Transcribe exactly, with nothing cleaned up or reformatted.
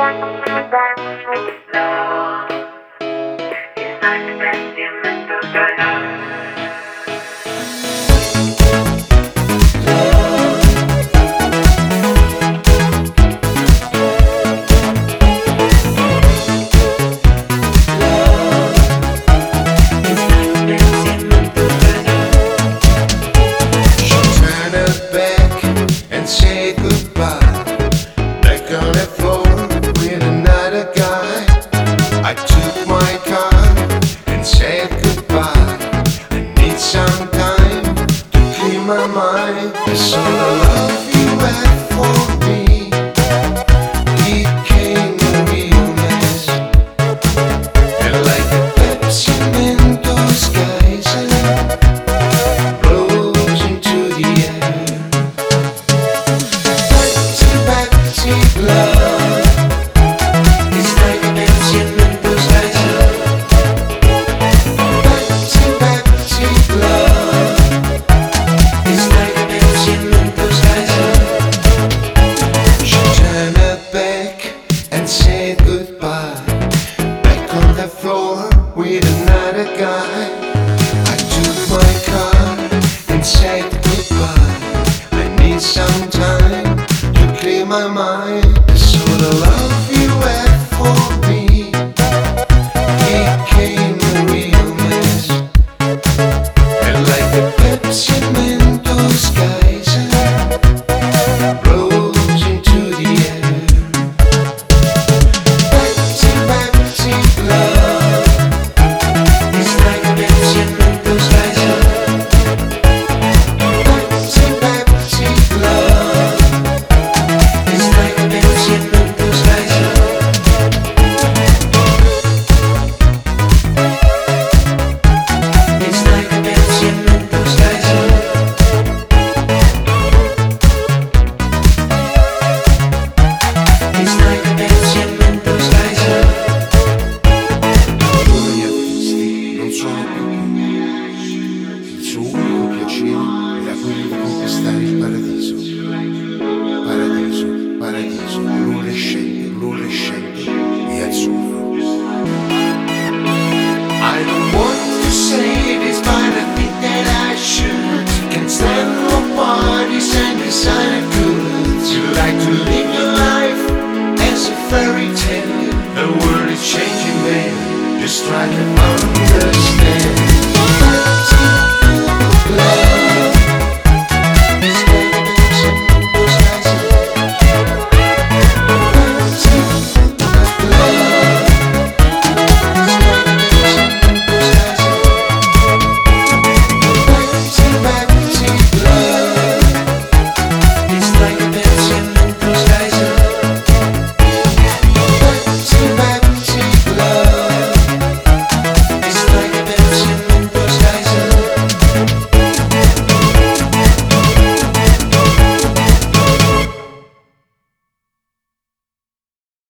Say goodbye, back on the floor with another guy. I took my car and said goodbye. I need some time to clear my mind. It's all the love you had for me, it came a real mess. And like a Pepsi in those skies blows into the air. Love, it's like a Pepsi in those skies. Pepsi, Pepsi, love, it's like a Pepsi in those skies. She turned her back and said goodbye, back on the floor with another guy. I took my car and said goodbye. I need some time to clear my mind.